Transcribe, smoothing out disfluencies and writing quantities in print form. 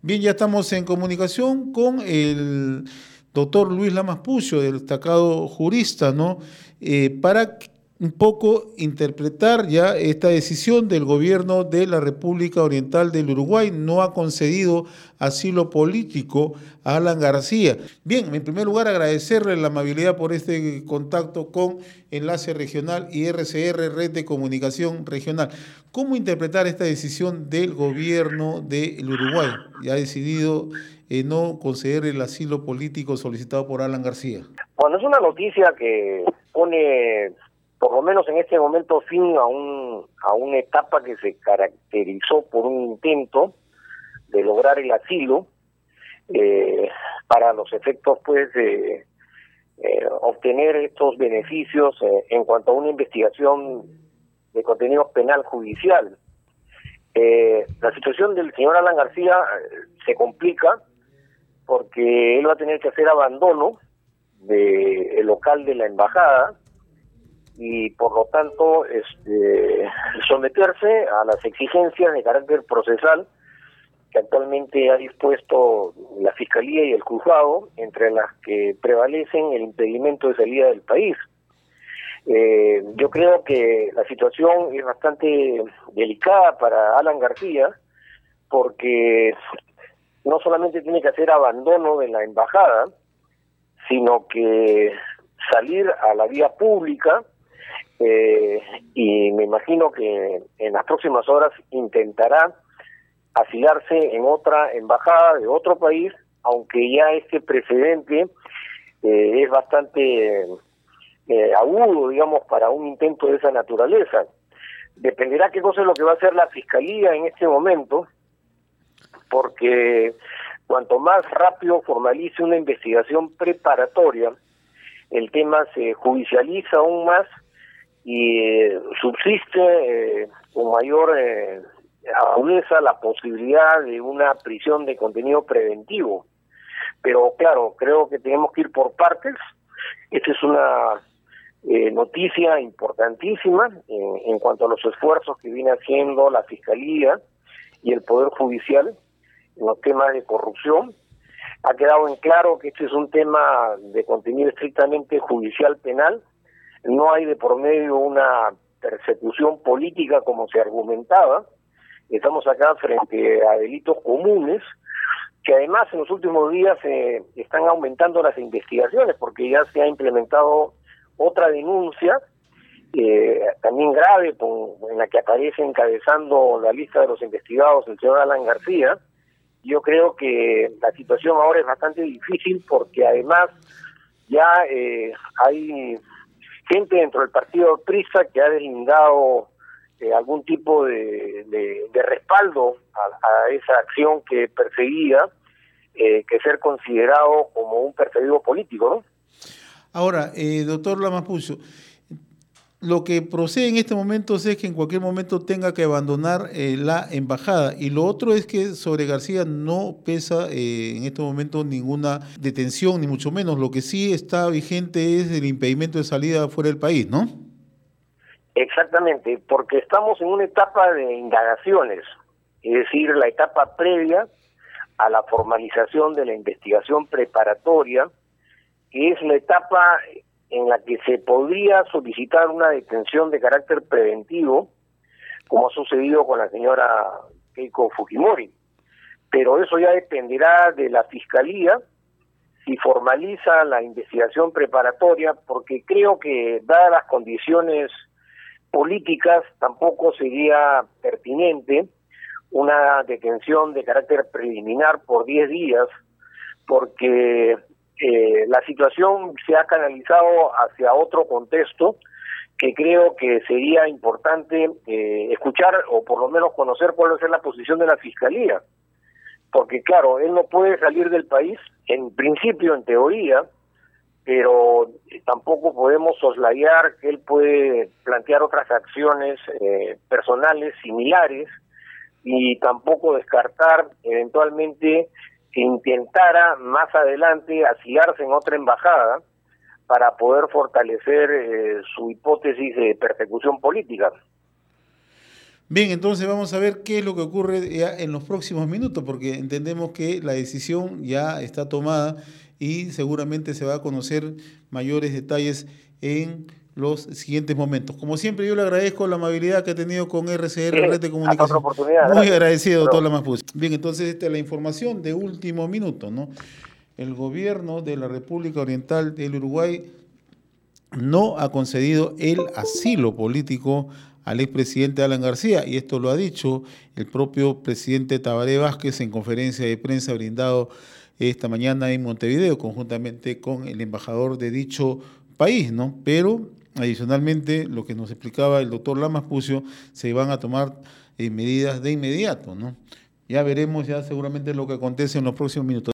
Bien, ya estamos en comunicación con el doctor Luis Lamas Pucio, destacado jurista, ¿no? Para un poco interpretar ya esta decisión del gobierno de la República Oriental del Uruguay. No ha concedido asilo político a Alan García. Bien, en primer lugar agradecerle la amabilidad por este contacto con Enlace Regional y RCR, Red de Comunicación Regional. ¿Cómo interpretar esta decisión del gobierno del Uruguay? Ya ha decidido no conceder el asilo político solicitado por Alan García. Bueno, es una noticia que pone, por lo menos en este momento, fin a una etapa que se caracterizó por un intento de lograr el asilo para los efectos, pues, de obtener estos beneficios en cuanto a una investigación de contenido penal judicial. La situación del señor Alan García se complica porque él va a tener que hacer abandono del local de la embajada y por lo tanto someterse a las exigencias de carácter procesal que actualmente ha dispuesto la Fiscalía y el Juzgado, entre las que prevalecen el impedimento de salida del país. Yo creo que la situación es bastante delicada para Alan García porque no solamente tiene que hacer abandono de la embajada, sino que salir a la vía pública y me imagino que en las próximas horas intentará asilarse en otra embajada de otro país, aunque ya este precedente es bastante agudo, digamos, para un intento de esa naturaleza. Dependerá qué cosa es lo que va a hacer la Fiscalía en este momento, porque cuanto más rápido formalice una investigación preparatoria, el tema se judicializa aún más y subsiste con mayor agudeza la posibilidad de una prisión de contenido preventivo. Pero claro, creo que tenemos que ir por partes. Esta es una noticia importantísima en cuanto a los esfuerzos que viene haciendo la Fiscalía y el Poder Judicial en los temas de corrupción. Ha quedado en claro que este es un tema de contenido estrictamente judicial penal. No hay de por medio una persecución política como se argumentaba. Estamos acá frente a delitos comunes que además en los últimos días están aumentando las investigaciones porque ya se ha implementado otra denuncia también grave en la que aparece encabezando la lista de los investigados el señor Alan García. Yo creo que la situación ahora es bastante difícil porque además ya hay gente dentro del partido PRISA que ha deslindado algún tipo de respaldo a esa acción que perseguía, que ser considerado como un perseguido político, ¿no? Ahora, doctor Lamas Pucio, lo que procede en este momento es que en cualquier momento tenga que abandonar la embajada, y lo otro es que sobre García no pesa en este momento ninguna detención, ni mucho menos. Lo que sí está vigente es el impedimento de salida fuera del país, ¿no? Exactamente, porque estamos en una etapa de indagaciones, es decir, la etapa previa a la formalización de la investigación preparatoria, que es la etapa en la que se podría solicitar una detención de carácter preventivo, como ha sucedido con la señora Keiko Fujimori. Pero eso ya dependerá de la Fiscalía, si formaliza la investigación preparatoria, porque creo que, dadas las condiciones políticas, tampoco sería pertinente una detención de carácter preliminar por 10 días, porque la situación se ha canalizado hacia otro contexto que creo que sería importante escuchar o por lo menos conocer cuál va a ser la posición de la Fiscalía, porque claro, él no puede salir del país, en principio, en teoría, pero tampoco podemos soslayar que él puede plantear otras acciones personales similares y tampoco descartar eventualmente que intentara más adelante asilarse en otra embajada para poder fortalecer su hipótesis de persecución política. Bien, entonces vamos a ver qué es lo que ocurre ya en los próximos minutos, porque entendemos que la decisión ya está tomada y seguramente se va a conocer mayores detalles en los siguientes momentos. Como siempre, yo le agradezco la amabilidad que ha tenido con RCR, Red de Hasta otra Comunicación. oportunidad. Muy Gracias. agradecido, Hasta doctor luego. Lamas. Bien, entonces esta es la información de último minuto, ¿no? El gobierno de la República Oriental del Uruguay no ha concedido el asilo político al expresidente Alan García, y esto lo ha dicho el propio presidente Tabaré Vázquez en conferencia de prensa brindado esta mañana en Montevideo, conjuntamente con el embajador de dicho país, ¿no? Pero, adicionalmente, lo que nos explicaba el doctor Lamas Pucio, se van a tomar medidas de inmediato, ¿no? Ya veremos ya seguramente lo que acontece en los próximos minutos.